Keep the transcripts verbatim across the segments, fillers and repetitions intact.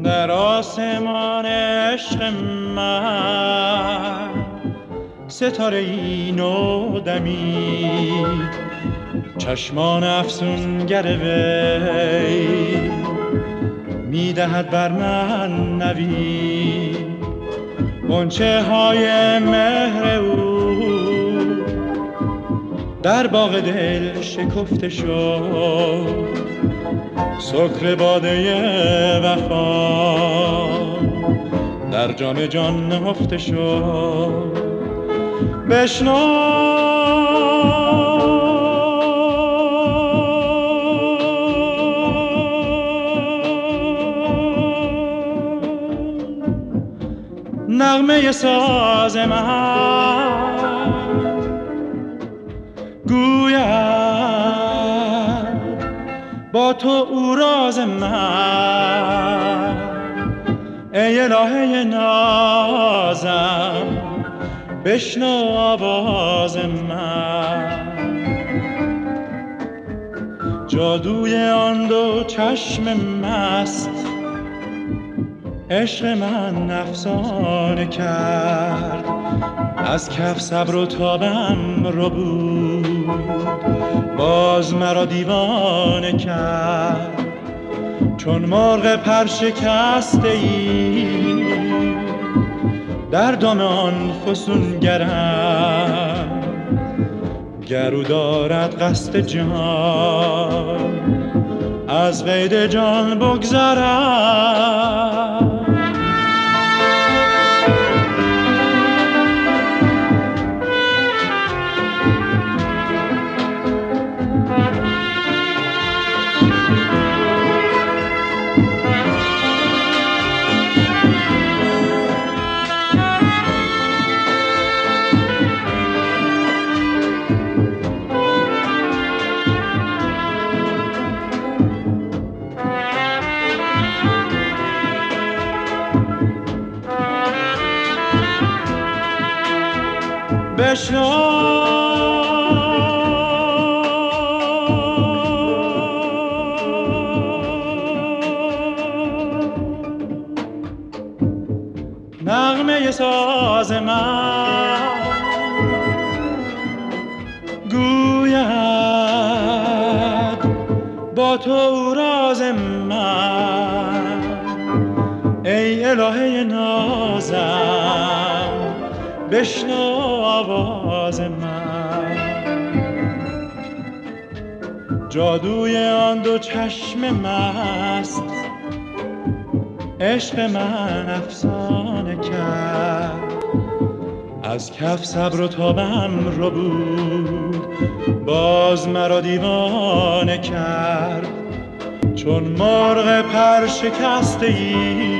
در آسمان عشق من ستاره ای نو دمید، چشمان افسونگر وی میدهد بر من نوید. غنچه های مهر او در باغ دل شکفته شد، سکر باده وفا در جام جان نهفته شد. بشنو نغمه ساز من، گوید با تو او راز من. ای الهه نازم بشنو آواز من. جادوی آن دو چشم مست عشق من افسانه کرد، از کف صبر و تابم رو بود، باز مرا دیوانه کرد. چون مرغ پر شکسته ای در دام آن فسونگرم، گرو دارد قصد جان از قید جان بگذرم. بشنو نغمه ساز من، گوید با تو راز من. ای الهه نازم بشنو آواز من. جادوی آن دو چشم مست عشق من افسانه کرد، از کف صبر و تابم رو بود، باز مرا دیوانه کرد. چون مرغ پر شکسته ای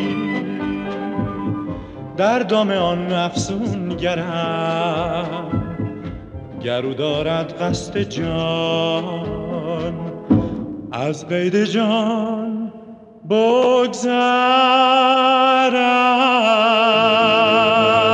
در دام آن افسونگرم، گرو دارد قصد جان از قید جان بگذرم.